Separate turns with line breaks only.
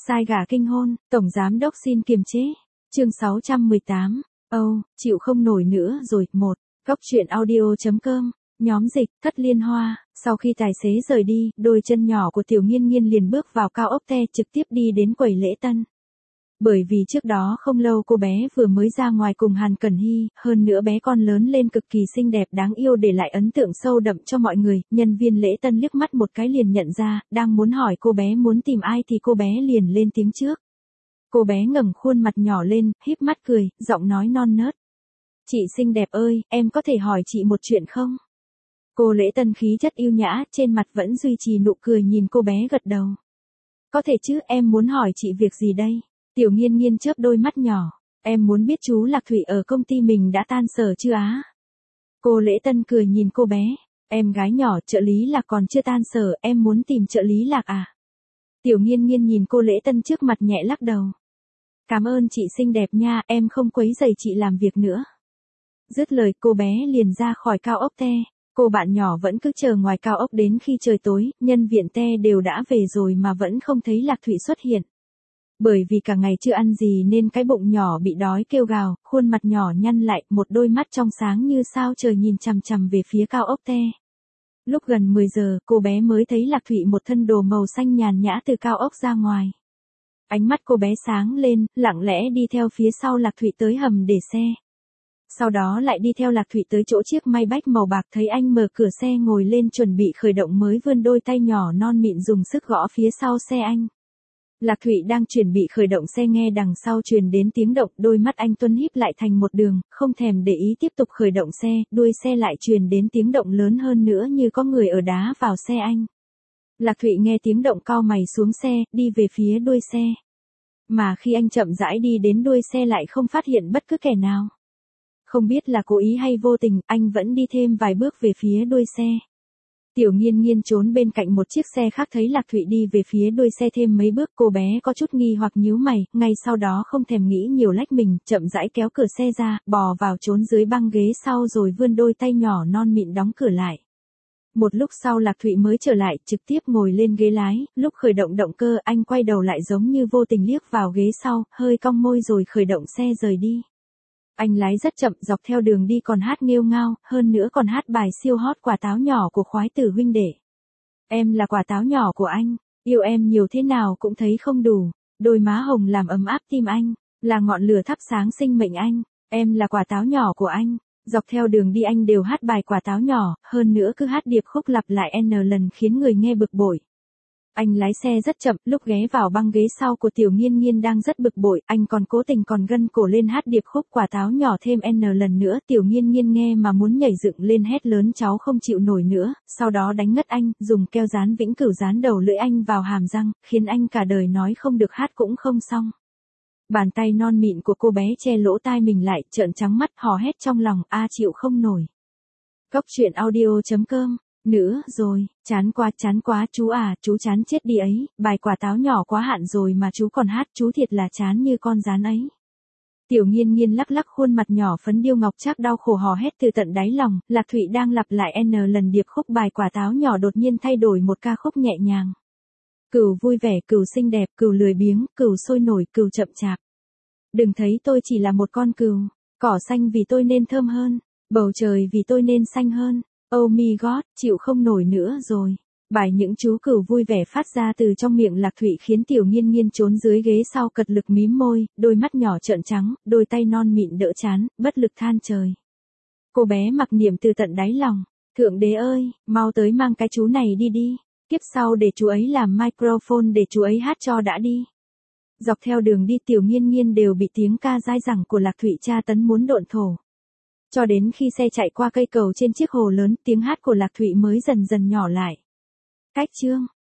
Sai gà kinh hôn, tổng giám đốc xin kiềm chế. Chương 618. Chịu không nổi nữa rồi. Cóc truyện audio.com. Nhóm dịch, Thất Liên Hoa. Sau khi tài xế rời đi, đôi chân nhỏ của Tiểu Nghiên Nghiên liền bước vào cao ốc te trực tiếp đi đến quầy lễ tân. Bởi vì trước đó không lâu cô bé vừa mới ra ngoài cùng Hàn Cẩn Hy, hơn nữa bé con lớn lên cực kỳ xinh đẹp đáng yêu để lại ấn tượng sâu đậm cho mọi người, nhân viên lễ tân liếc mắt một cái liền nhận ra, đang muốn hỏi cô bé muốn tìm ai thì cô bé liền lên tiếng trước. Cô bé ngẩng khuôn mặt nhỏ lên, híp mắt cười, giọng nói non nớt. Chị xinh đẹp ơi, em có thể hỏi chị một chuyện không? Cô lễ tân khí chất yêu nhã, trên mặt vẫn duy trì nụ cười nhìn cô bé gật đầu. Có thể chứ, em muốn hỏi chị việc gì đây? Tiểu Nghiên Nghiên chớp đôi mắt nhỏ. Em muốn biết chú Lạc Thụy ở công ty mình đã tan sở chưa á? Cô lễ tân cười nhìn cô bé. Em gái nhỏ, trợ lý Lạc còn chưa tan sở, em muốn tìm trợ lý Lạc à? Tiểu Nghiên Nghiên nhìn cô lễ tân trước mặt nhẹ lắc đầu. Cảm ơn chị xinh đẹp nha, em không quấy rầy chị làm việc nữa. Dứt lời cô bé liền ra khỏi cao ốc te. Cô bạn nhỏ vẫn cứ chờ ngoài cao ốc đến khi trời tối, nhân viên te đều đã về rồi mà vẫn không thấy Lạc Thụy xuất hiện. Bởi vì cả ngày chưa ăn gì nên cái bụng nhỏ bị đói kêu gào, khuôn mặt nhỏ nhăn lại, một đôi mắt trong sáng như sao trời nhìn chằm chằm về phía cao ốc te. Lúc gần 10 giờ, cô bé mới thấy Lạc Thụy một thân đồ màu xanh nhàn nhã từ cao ốc ra ngoài. Ánh mắt cô bé sáng lên, lặng lẽ đi theo phía sau Lạc Thụy tới hầm để xe. Sau đó lại đi theo Lạc Thụy tới chỗ chiếc Maybach màu bạc, thấy anh mở cửa xe ngồi lên chuẩn bị khởi động mới vươn đôi tay nhỏ non mịn dùng sức gõ phía sau xe anh. Lạc Thụy đang chuẩn bị khởi động xe nghe đằng sau truyền đến tiếng động, đôi mắt anh tuân híp lại thành một đường, không thèm để ý tiếp tục khởi động xe, đuôi xe lại truyền đến tiếng động lớn hơn nữa như có người ở đá vào xe anh. Lạc Thụy nghe tiếng động cau mày xuống xe, đi về phía đuôi xe. Mà khi anh chậm rãi đi đến đuôi xe lại không phát hiện bất cứ kẻ nào. Không biết là cố ý hay vô tình, anh vẫn đi thêm vài bước về phía đuôi xe. Tiểu Nghiên Nghiên trốn bên cạnh một chiếc xe khác thấy Lạc Thụy đi về phía đuôi xe thêm mấy bước, cô bé có chút nghi hoặc nhíu mày, ngay sau đó không thèm nghĩ nhiều lách mình, chậm rãi kéo cửa xe ra, bò vào trốn dưới băng ghế sau rồi vươn đôi tay nhỏ non mịn đóng cửa lại. Một lúc sau Lạc Thụy mới trở lại, trực tiếp ngồi lên ghế lái, lúc khởi động động cơ anh quay đầu lại giống như vô tình liếc vào ghế sau, hơi cong môi rồi khởi động xe rời đi. Anh lái rất chậm, dọc theo đường đi còn hát nghêu ngao, hơn nữa còn hát bài siêu hot Quả Táo Nhỏ của Khoái Tử huynh đệ. Em là quả táo nhỏ của anh, yêu em nhiều thế nào cũng thấy không đủ, đôi má hồng làm ấm áp tim anh, là ngọn lửa thắp sáng sinh mệnh anh, em là quả táo nhỏ của anh. Dọc theo đường đi anh đều hát bài Quả Táo Nhỏ, hơn nữa cứ hát điệp khúc lặp lại N lần khiến người nghe bực bội. Anh lái xe rất chậm, lúc ghé vào băng ghế sau của Tiểu Nghiên Nghiên đang rất bực bội, anh còn cố tình còn gân cổ lên hát điệp khúc Quả Táo Nhỏ thêm N lần nữa. Tiểu Nghiên Nghiên nghe mà muốn nhảy dựng lên hét lớn cháu không chịu nổi nữa, sau đó đánh ngất anh, dùng keo dán vĩnh cửu dán đầu lưỡi anh vào hàm răng, khiến anh cả đời nói không được hát cũng không xong. Bàn tay non mịn của cô bé che lỗ tai mình lại, trợn trắng mắt, hò hét trong lòng, chịu không nổi. Cóc truyện audio.com. Nữa rồi, chán quá chú chán chết đi ấy, bài Quả Táo Nhỏ quá hạn rồi mà chú còn hát, chú thiệt là chán như con rán ấy. Tiểu Nghiên Nghiên lắc lắc khuôn mặt nhỏ phấn điêu ngọc trác đau khổ hò hét từ tận đáy lòng, Lạc Thụy đang lặp lại N lần điệp khúc bài Quả Táo Nhỏ đột nhiên thay đổi một ca khúc nhẹ nhàng. Cừu vui vẻ, cừu xinh đẹp, cừu lười biếng, cừu sôi nổi, cừu chậm chạp. Đừng thấy tôi chỉ là một con cừu, cỏ xanh vì tôi nên thơm hơn, bầu trời vì tôi nên xanh hơn. Oh my god, chịu không nổi nữa rồi. Bài những chú cừu vui vẻ phát ra từ trong miệng Lạc Thụy khiến Tiểu Nghiên Nghiên trốn dưới ghế sau cật lực mím môi, đôi mắt nhỏ trợn trắng, đôi tay non mịn đỡ chán, bất lực than trời. Cô bé mặc niệm từ tận đáy lòng, Thượng Đế ơi, mau tới mang cái chú này đi đi, kiếp sau để chú ấy làm microphone để chú ấy hát cho đã đi. Dọc theo đường đi Tiểu Nghiên Nghiên đều bị tiếng ca dai dẳng của Lạc Thụy tra tấn muốn độn thổ. Cho đến khi xe chạy qua cây cầu trên chiếc hồ lớn, tiếng hát của Lạc Thụy mới dần dần nhỏ lại. Cách chương.